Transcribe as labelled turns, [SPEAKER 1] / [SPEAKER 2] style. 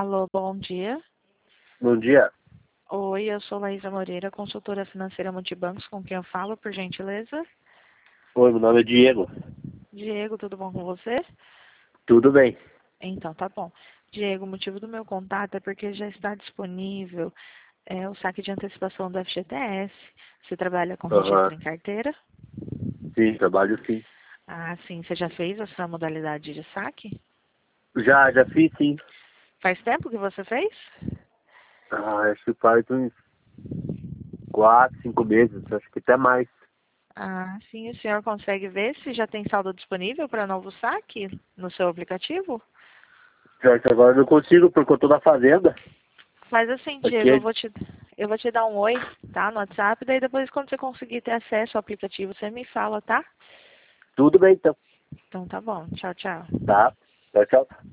[SPEAKER 1] Alô, bom dia.
[SPEAKER 2] Bom dia.
[SPEAKER 1] Oi, eu sou Laísa Moreira, consultora financeira Multibancos, com quem eu falo, por gentileza?
[SPEAKER 2] Oi, meu nome é Diego.
[SPEAKER 1] Diego, tudo bom com você?
[SPEAKER 2] Tudo bem?
[SPEAKER 1] Então, tá bom. Diego, o motivo do meu contato é porque já está disponível o saque de antecipação do FGTS. Você trabalha com
[SPEAKER 2] Aham.
[SPEAKER 1] registro em carteira?
[SPEAKER 2] Sim, trabalho sim.
[SPEAKER 1] Ah, sim. Você já fez essa modalidade de saque?
[SPEAKER 2] Já fiz sim.
[SPEAKER 1] Faz tempo que você fez?
[SPEAKER 2] Acho que faz uns 4, 5 meses, acho que até mais.
[SPEAKER 1] Ah, sim. O senhor consegue ver se já tem saldo disponível para novo saque no seu aplicativo?
[SPEAKER 2] Só que agora eu não consigo porque eu tô na fazenda.
[SPEAKER 1] Faz assim,
[SPEAKER 2] Aqui
[SPEAKER 1] Diego,
[SPEAKER 2] é
[SPEAKER 1] eu vou te dar um oi, tá, no WhatsApp, daí depois quando você conseguir ter acesso ao aplicativo, você me fala, tá?
[SPEAKER 2] tudo bem então.
[SPEAKER 1] Então tá bom, tchau, tchau.
[SPEAKER 2] Tá? Tchau, tchau.